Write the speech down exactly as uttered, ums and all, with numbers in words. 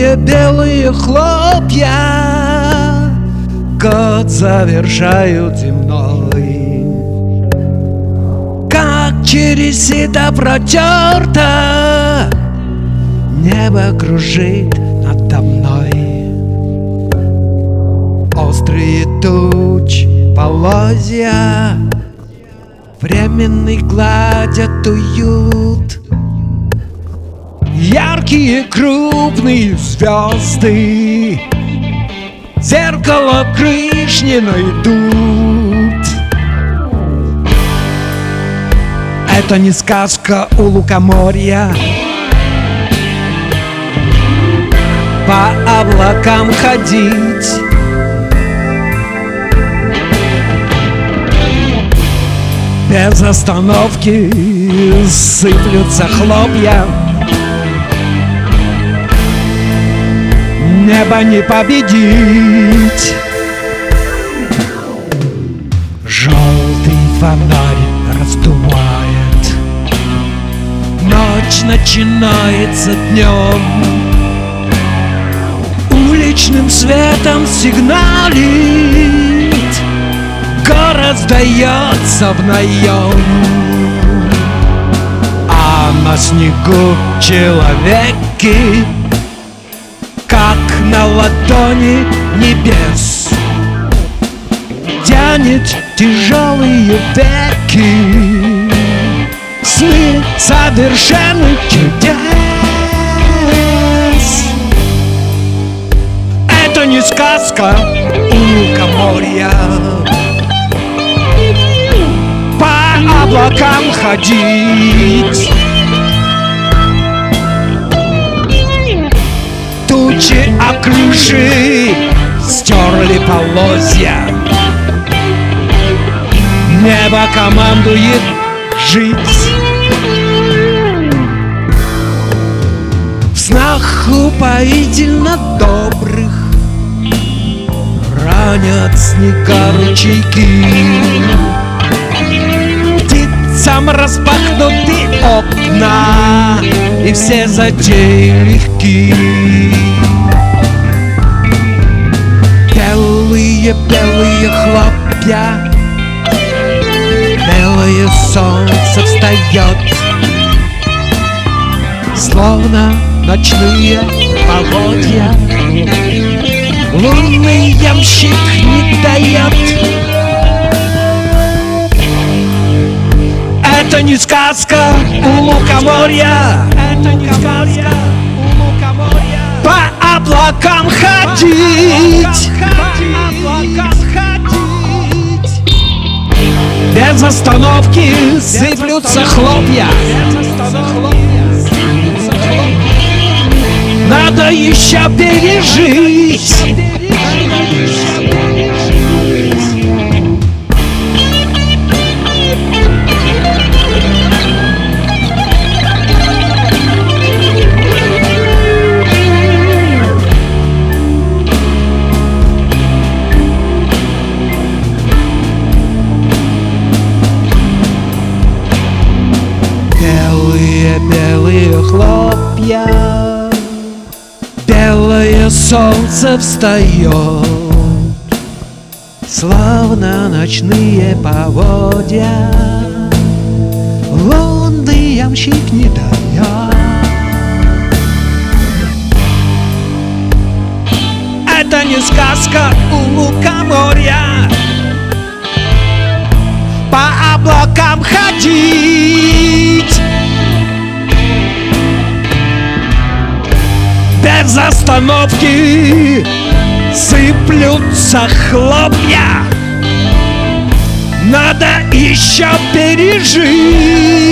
белые хлопья год завершают земной. Как через сито протерто небо кружит надо мной. Острые туч полозья временный гладят уют. Яркие крупные звезды зеркало крыш не найдут. Это не сказка у лукоморья по облакам ходить. Без остановки сыплются хлопья. Небо не победить. Желтый фонарь раздувает. Ночь начинается днем. Уличным светом сигналит. Город сдается в наем. А на снегу человеки, как на ладони небес, тянет тяжелые веки. Сны совершенных чудес. Это не сказка у лукоморья по облакам ходить. Тучи окружи, стерли полозья. Небо командует жить. В снах упоительно добрых ранят снега ручейки. Птицам распахнуты окна, и все затеи легки. Белые-белые хлопья, белое солнце встает, словно ночные поводья. Лунный ямщик не дает. Это не сказка у лукоморья. Это не сказка у лукоморья. По облакам ходить. Без остановки сыплются хлопья. Надо еще пережить. Белые хлопья, белое солнце встает, словно ночные поводья. Лунный ямщик не дает. Это не сказка у лукоморья по облакам ходить. Без остановки сыплются хлопья. Надо еще пережить.